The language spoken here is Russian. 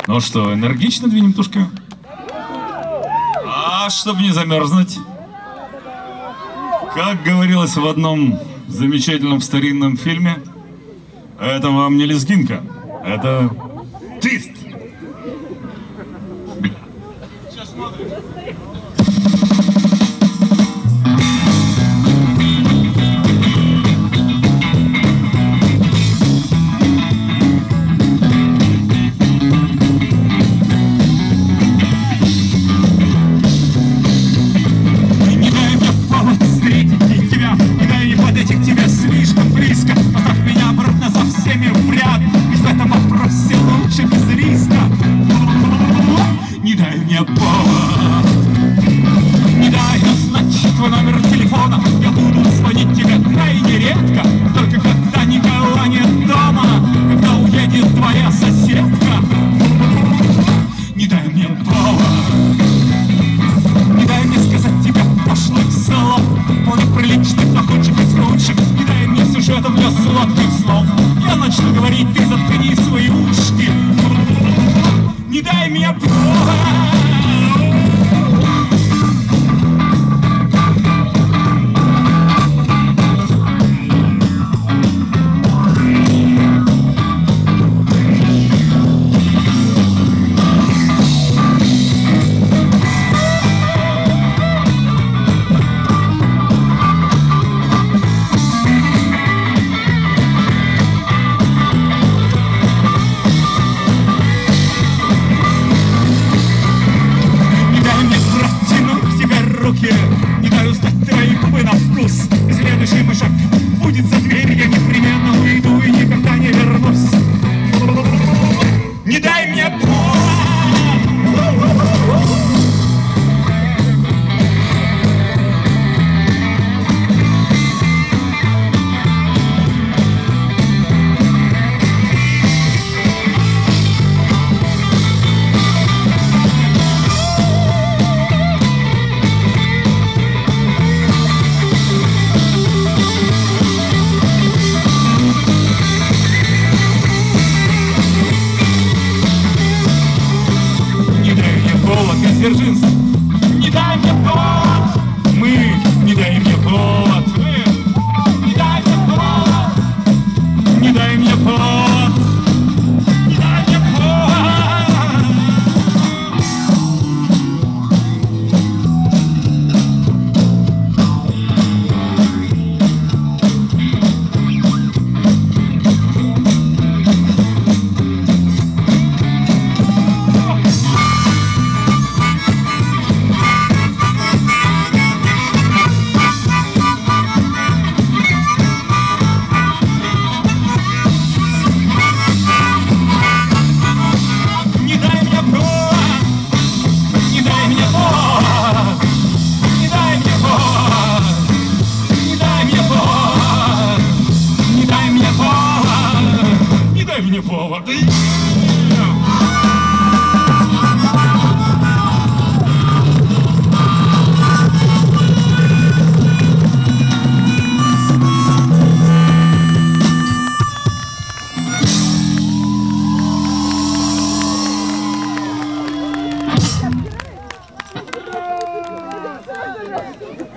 Ну что, энергично двинем тушка? А чтобы не замерзнуть, как говорилось в одном замечательном старинном фильме, это вам не лезгинка, это твист. Сейчас смотрим. Я начну говорить, ты заткни свои ушки. Не дай мне права. Не даю стать твои губы на вкус. И следующий мой шаг будет за дверь. Я непременно уйду и никогда не вернусь. Не дай мне Дзержинск, не дай мне повод. Мы, не дай мне повод. Вы, не дай мне повод. Не дай мне повод. Не дай мне повод.